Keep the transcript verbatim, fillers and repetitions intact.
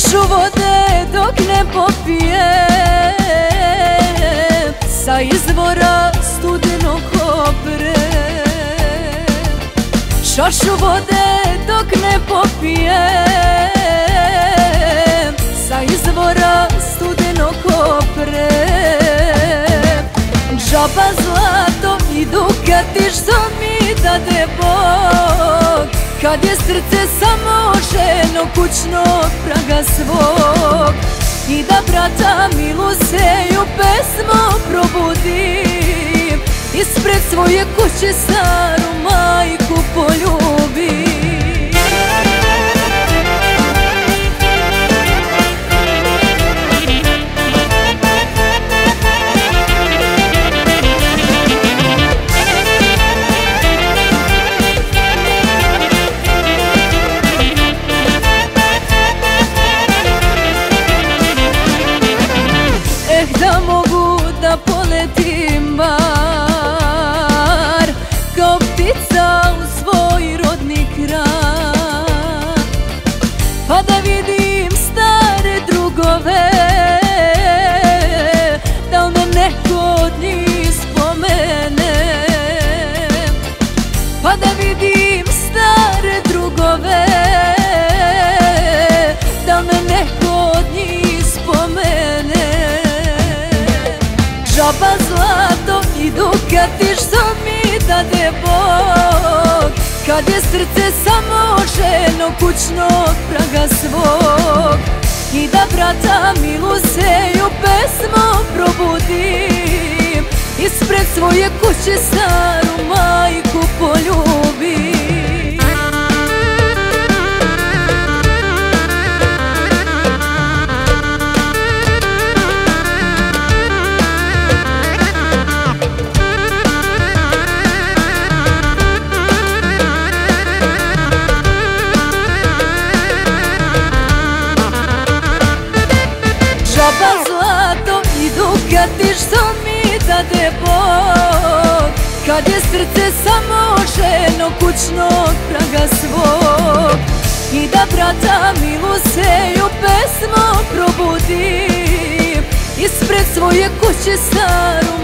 Čašu vode dok ne popijem, sa izvora studenog kopre. Čašu vode dok ne popijem, sa izvora studenog kopre. Džaba zlato i dukati što mi dade Bog, kad je srce samo ženo kućnog praga svog. I da brata Milu Seju pesmom probudim, ispred svoje kuće staru majku poljubim. Da mogu da poletim bar kao ptica u svoj rodni kraj, pa da vidim stare drugove, da li me neko od njih spomene. Pa da vidim stare drugove, da li me neko od njih spomene. Džaba zlato i dukati što mi dade Bog, kad je srce samo ženo kućnog praga svog. I da brata Milu Seju pesmom probudim, ispred svoje kuće staru majku poljubim. Džaba zlato i dukati što mi dade Bog, kad je srce samo ženo kućnog praga svog. I da brata Milu Seju pesmom probudim, ispred svoje kuće staru